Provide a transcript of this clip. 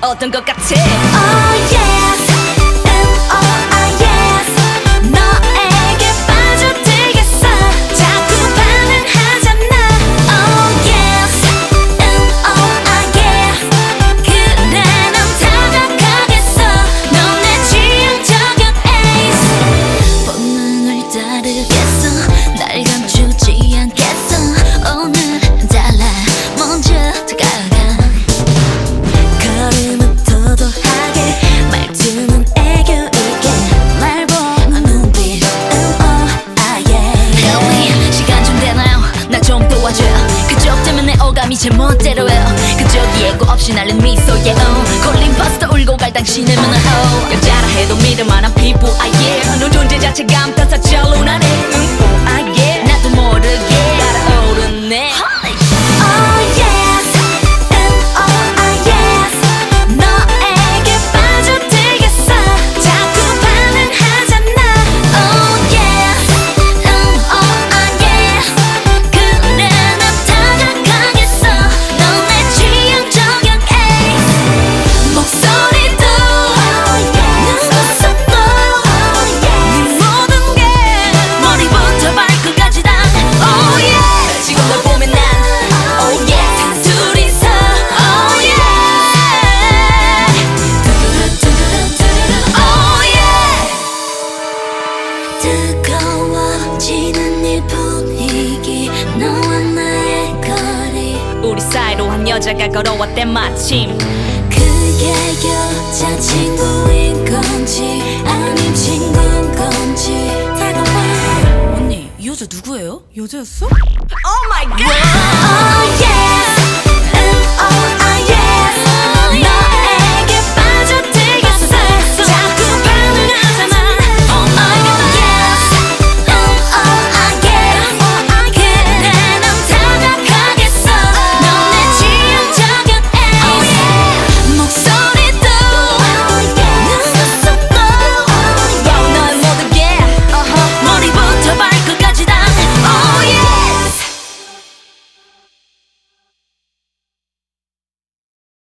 어떤 것 같아? Oh yes, oh yes. 너에게 빠져들겠어. 자꾸 반응하잖아. Oh yes, oh yes. 그래 난 다가가겠어. 넌 내 취향 저격 ace. 본능을 따르겠어. 날 감추지 않겠어. 오늘은 달라. 먼저 다가가. 걸음은 도도하게, 말투는 애교 있게, 날 보는 눈빛 Help me, 시간 좀 되나요? 나 좀 도와줘요. 그쪽 때문에 오감이 제 멋대로 해요. 그쪽이 예고 없이 날린 미소에 걸린 버스도 울고 갈 당신의 눈은 여자라 해도 믿을 만한 피부 너 존재 자체가 감탄사 절로나네 나도 모르게 날아오르네. Oh yes, oh yes. 너에게 빠져들겠어. 자꾸 반응하잖아. Oh yes, oh yes. 그래 난 다가가겠어. 넌 내 취향 저격 ace. 목소리도 눈웃음도 네 모든 게 머리부터 발끝까지 다 Oh yeah. 지금 널 보면 난 Oh yeah. 둘이서 Oh yeah. Oh yeah. 뜨거워지는 이 분위기, 너와 나의 거리. 우리 사이로 한 여자가 걸어왔대 마침. 그게 여자친구인 건지 아님 친구인 건지 다가와. 언니 이 여자 누구예요? 여자였어? Oh my